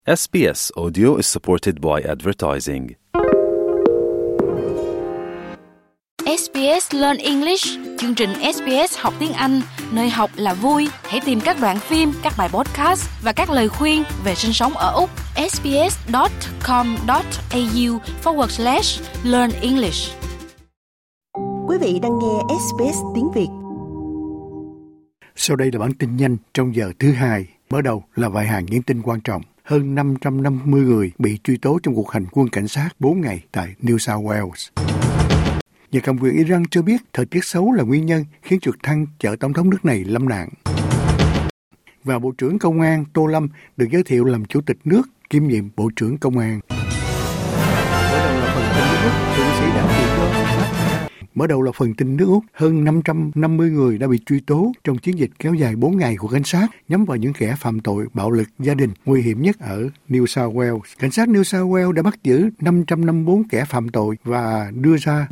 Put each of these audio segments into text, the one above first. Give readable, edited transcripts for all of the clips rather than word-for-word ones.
SBS Audio is supported by advertising. SBS Learn English, chương trình SBS học tiếng Anh, nơi học là vui. Hãy tìm các đoạn phim, các bài podcast và các lời khuyên về sinh sống ở Úc. sbs.com.au/learn English. Quý vị đang nghe SBS tiếng Việt. Sau đây là bản tin nhanh trong giờ thứ hai. Mở đầu là vài hàng những tin quan trọng. Hơn 550 người bị truy tố trong cuộc hành quân cảnh sát 4 ngày tại New South Wales. Nhà cầm quyền Iran cho biết thời tiết xấu là nguyên nhân khiến trực thăng chở tổng thống nước này lâm nạn. Và Bộ trưởng Công an Tô Lâm được giới thiệu làm Chủ tịch nước kiêm nhiệm Bộ trưởng Công an. Mở đầu là phần tin nước Úc. Hơn 550 người đã bị truy tố trong chiến dịch kéo dài 4 ngày của cảnh sát nhắm vào những kẻ phạm tội bạo lực gia đình nguy hiểm nhất ở New South Wales. Cảnh sát New South Wales đã bắt giữ 554 kẻ phạm tội và đưa ra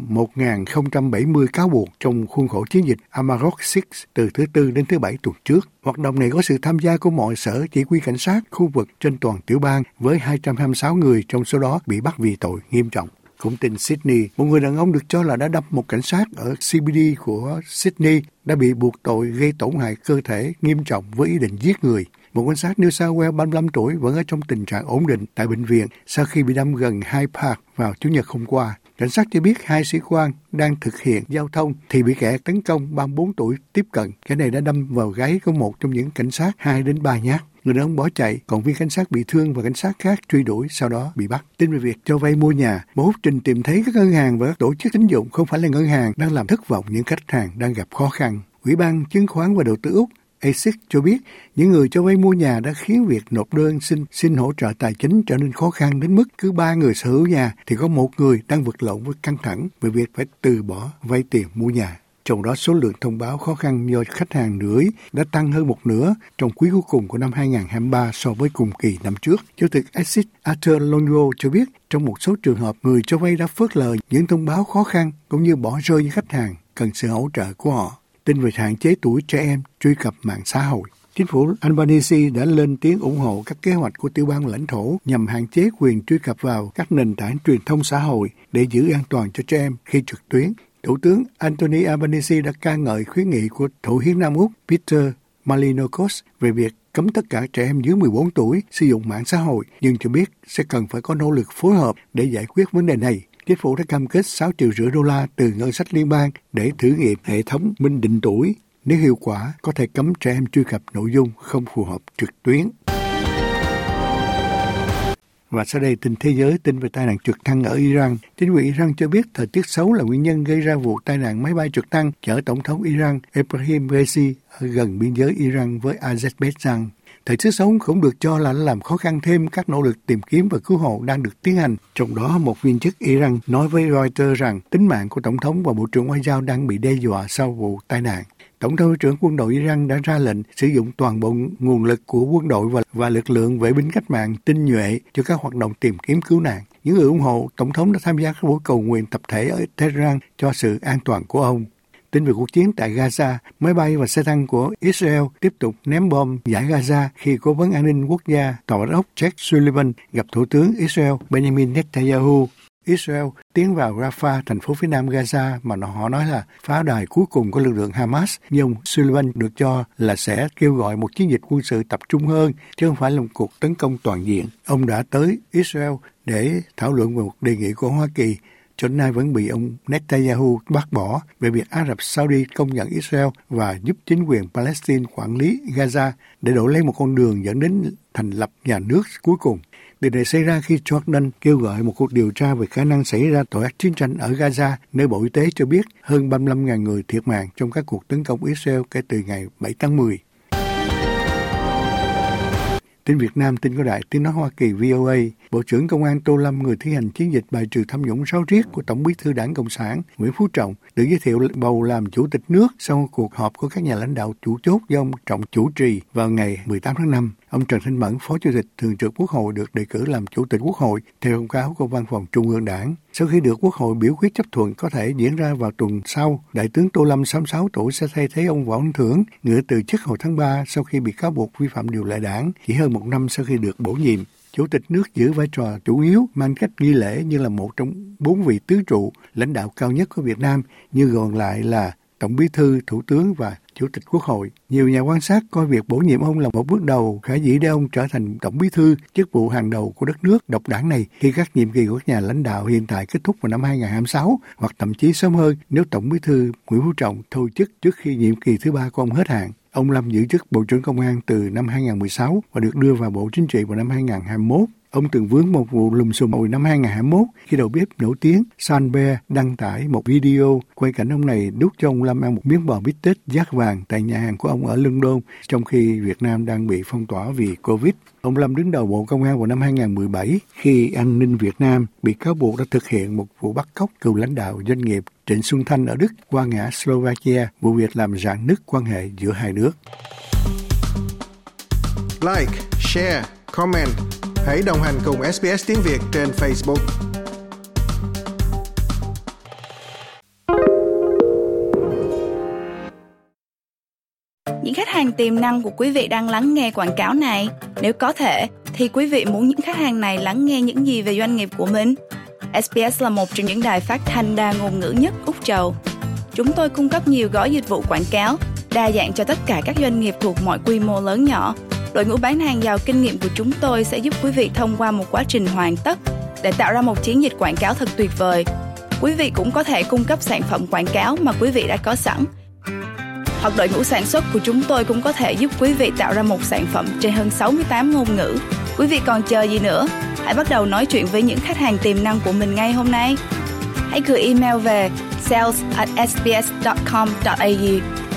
1.070 cáo buộc trong khuôn khổ chiến dịch Amarok 6 từ thứ Tư đến thứ Bảy tuần trước. Hoạt động này có sự tham gia của mọi sở chỉ huy cảnh sát khu vực trên toàn tiểu bang với 226 người trong số đó bị bắt vì tội nghiêm trọng. Cũng tin Sydney, một người đàn ông được cho là đã đâm một cảnh sát ở CBD của Sydney đã bị buộc tội gây tổn hại cơ thể nghiêm trọng với ý định giết người. Một cảnh sát New South Wales 35 tuổi vẫn ở trong tình trạng ổn định tại bệnh viện sau khi bị đâm gần Hyde Park vào Chủ nhật hôm qua. Cảnh sát cho biết hai sĩ quan đang thực hiện giao thông thì bị kẻ tấn công 34 tuổi tiếp cận. Kẻ này đã đâm vào gáy của một trong những cảnh sát 2 đến 3 nhát. Người đàn ông bỏ chạy, còn viên cảnh sát bị thương và cảnh sát khác truy đuổi sau đó bị bắt. Tin về việc cho vay mua nhà, một phúc trình tìm thấy các ngân hàng và các tổ chức tín dụng không phải là ngân hàng đang làm thất vọng những khách hàng đang gặp khó khăn. Ủy ban Chứng khoán và Đầu tư Úc ASIC cho biết những người cho vay mua nhà đã khiến việc nộp đơn xin hỗ trợ tài chính trở nên khó khăn đến mức cứ 3 người sở hữu nhà thì có một người đang vật lộn với căng thẳng về việc phải từ bỏ vay tiền mua nhà. Trong đó số lượng thông báo khó khăn do khách hàng nửa đã tăng hơn một nửa trong quý cuối cùng của năm 2023 so với cùng kỳ năm trước. Chủ tịch ASIC Arthur Longo cho biết trong một số trường hợp người cho vay đã phớt lờ những thông báo khó khăn cũng như bỏ rơi những khách hàng cần sự hỗ trợ của họ. Tin về hạn chế tuổi trẻ em truy cập mạng xã hội. Chính phủ Albanese đã lên tiếng ủng hộ các kế hoạch của tiểu bang lãnh thổ nhằm hạn chế quyền truy cập vào các nền tảng truyền thông xã hội để giữ an toàn cho trẻ em khi trực tuyến. Thủ tướng Anthony Albanese đã ca ngợi khuyến nghị của Thủ hiến Nam Úc Peter Malinoukos về việc cấm tất cả trẻ em dưới 14 tuổi sử dụng mạng xã hội, nhưng cho biết sẽ cần phải có nỗ lực phối hợp để giải quyết vấn đề này. Chính phủ đã cam kết 6,5 triệu đô la từ ngân sách liên bang để thử nghiệm hệ thống minh định tuổi. Nếu hiệu quả, có thể cấm trẻ em truy cập nội dung không phù hợp trực tuyến. Và sau đây tin thế giới, tin về tai nạn trực thăng ở Iran. Chính quyền Iran cho biết thời tiết xấu là nguyên nhân gây ra vụ tai nạn máy bay trực thăng chở tổng thống Iran Ebrahim Raisi ở gần biên giới Iran với Azerbaijan. Thời tiết xấu cũng được cho là làm khó khăn thêm các nỗ lực tìm kiếm và cứu hộ đang được tiến hành. Trong đó, một viên chức Iran nói với Reuters rằng tính mạng của tổng thống và bộ trưởng ngoại giao đang bị đe dọa sau vụ tai nạn. Tổng tham mưu trưởng quân đội Iran đã ra lệnh sử dụng toàn bộ nguồn lực của quân đội và lực lượng vệ binh cách mạng tinh nhuệ cho các hoạt động tìm kiếm cứu nạn. Những người ủng hộ tổng thống đã tham gia các buổi cầu nguyện tập thể ở Tehran cho sự an toàn của ông. Tin về cuộc chiến tại Gaza, máy bay và xe tăng của Israel tiếp tục ném bom giải Gaza khi Cố vấn an ninh quốc gia Tòa bạch ốc Jake Sullivan gặp Thủ tướng Israel Benjamin Netanyahu. Israel tiến vào Rafah, thành phố phía nam Gaza mà họ nói là pháo đài cuối cùng của lực lượng Hamas. Nhưng ông Sullivan được cho là sẽ kêu gọi một chiến dịch quân sự tập trung hơn, chứ không phải là một cuộc tấn công toàn diện. Ông đã tới Israel để thảo luận về một đề nghị của Hoa Kỳ, cho đến nay vẫn bị ông Netanyahu bác bỏ về việc Ả Rập Saudi công nhận Israel và giúp chính quyền Palestine quản lý Gaza để đổi lấy một con đường dẫn đến thành lập nhà nước cuối cùng. Điều này xảy ra khi Jordan kêu gọi một cuộc điều tra về khả năng xảy ra tội ác chiến tranh ở Gaza, nơi Bộ Y tế cho biết hơn 35.000 người thiệt mạng trong các cuộc tấn công Israel kể từ ngày 7 tháng 10. Tin Việt Nam, tin của Đài Tiếng nói Hoa Kỳ VOA, Bộ trưởng Công an Tô Lâm, người thi hành chiến dịch bài trừ tham nhũng ráo riết của Tổng Bí thư Đảng Cộng sản Nguyễn Phú Trọng, được giới thiệu bầu làm Chủ tịch nước sau cuộc họp của các nhà lãnh đạo chủ chốt do ông Trọng chủ trì vào ngày 18 tháng 5. Ông Trần Thanh Mẫn, Phó Chủ tịch Thường trực Quốc hội được đề cử làm Chủ tịch Quốc hội theo thông cáo của Văn phòng Trung ương Đảng. Sau khi được Quốc hội biểu quyết chấp thuận có thể diễn ra vào tuần sau, Đại tướng Tô Lâm 66 tuổi sẽ thay thế ông Võ Văn Thưởng, người từ chức hồi tháng 3 sau khi bị cáo buộc vi phạm điều lệ Đảng chỉ hơn một năm sau khi được bổ nhiệm. Chủ tịch nước giữ vai trò chủ yếu, mang cách nghi lễ như là một trong 4 vị tứ trụ lãnh đạo cao nhất của Việt Nam, như còn lại là Tổng Bí thư, Thủ tướng và Chủ tịch Quốc hội. Nhiều nhà quan sát coi việc bổ nhiệm ông là một bước đầu khả dĩ để ông trở thành Tổng Bí thư, chức vụ hàng đầu của đất nước độc đảng này khi các nhiệm kỳ của các nhà lãnh đạo hiện tại kết thúc vào năm 2026 hoặc thậm chí sớm hơn nếu Tổng Bí thư Nguyễn Phú Trọng thôi chức trước khi nhiệm kỳ thứ 3 của ông hết hạn. Ông Lâm giữ chức Bộ trưởng Công an từ năm 2016 và được đưa vào Bộ Chính trị vào năm 2021. Ông từng vướng một vụ lùm xùm hồi năm 2021 khi đầu bếp nổi tiếng Sean Bear đăng tải một video quay cảnh ông này đút cho ông Lâm ăn một miếng bò bít tết dát vàng tại nhà hàng của ông ở London trong khi Việt Nam đang bị phong tỏa vì Covid. Ông Lâm đứng đầu Bộ Công an vào năm 2017 khi An ninh Việt Nam bị cáo buộc đã thực hiện một vụ bắt cóc cựu lãnh đạo doanh nghiệp Trịnh Xuân Thanh ở Đức qua ngã Slovakia, vụ việc làm rạn nứt quan hệ giữa hai nước. Like, share, comment. Hãy đồng hành cùng SBS tiếng Việt trên Facebook. Những khách hàng tiềm năng của quý vị đang lắng nghe quảng cáo này. Nếu có thể, thì quý vị muốn những khách hàng này lắng nghe những gì về doanh nghiệp của mình? SBS là một trong những đài phát thanh đa ngôn ngữ nhất Úc Châu. Chúng tôi cung cấp nhiều gói dịch vụ quảng cáo, đa dạng cho tất cả các doanh nghiệp thuộc mọi quy mô lớn nhỏ. Đội ngũ bán hàng giàu kinh nghiệm của chúng tôi sẽ giúp quý vị thông qua một quá trình hoàn tất để tạo ra một chiến dịch quảng cáo thật tuyệt vời. Quý vị cũng có thể cung cấp sản phẩm quảng cáo mà quý vị đã có sẵn. Hoặc đội ngũ sản xuất của chúng tôi cũng có thể giúp quý vị tạo ra một sản phẩm trên hơn 68 ngôn ngữ. Quý vị còn chờ gì nữa? Hãy bắt đầu nói chuyện với những khách hàng tiềm năng của mình ngay hôm nay. Hãy gửi email về sales@sbs.com.au